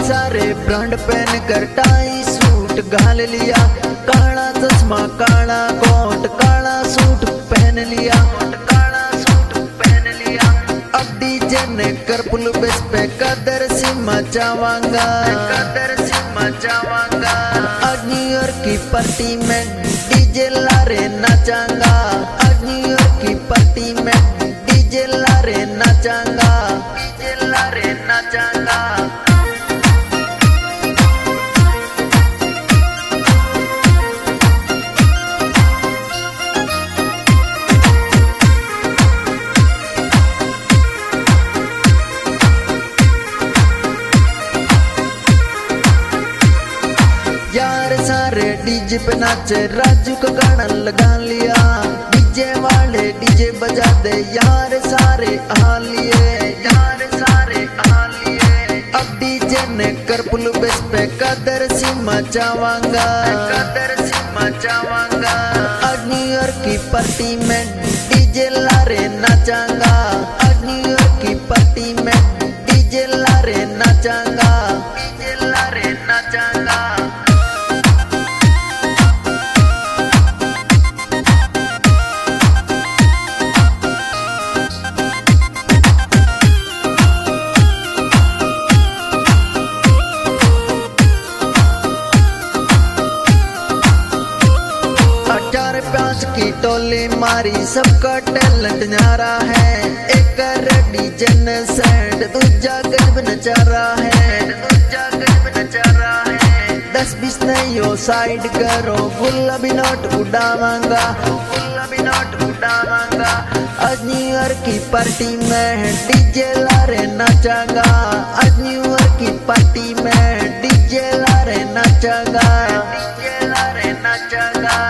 सारे ब्रांड पहन कर टाई सूट घाल लिया, काला चश्मा काला कोट काला सूट पहन लिया, काला सूट पहन लिया। अब डीजे ने कर पुल बेस पे कदर सी मचावांगा, कदर सी मचावांगा। आज न्यू ईयर की पार्टी में डीजे लारे नाचांगा, आज न्यू ईयर की पार्टी में डीजे लारे नाचांगा, डीजे लारे नाचांगा। यार सारे डीजे पे नाचे, राजू का गाना लगा लिया, डीजे वाले डीजे बजा दे, यार सारे आ लिए, यार सारे आ लिए। अब डीजे ने कर पुल बेस पे कदर सी मचावांगा, कदर सी मचावांगा। आज न्यू ईयर की पार्टी में डीजे लारे नाचांगा, आज न्यू ईयर की पार्टी में डीजे लारे नाचांगा, डीजे लारे नाचांगा। चार पांच की टोली मारी, सबका टैलेंट न्यारा है, एक डीजे ने सेंड दूजा गजब नचा रहा है, दूजा गजब नचा रहा है। 10-20 नहीं साइड करो, गुलाबी नोट उड़ावांगा, गुलाबी नोट उड़ावांगा। आज न्यू ईयर की पार्टी में डीजे लारे नाचांगा, आज न्यू ईयर की पार्टी में डीजे लारे नाचांगा, डीजे लारे नाचांगा।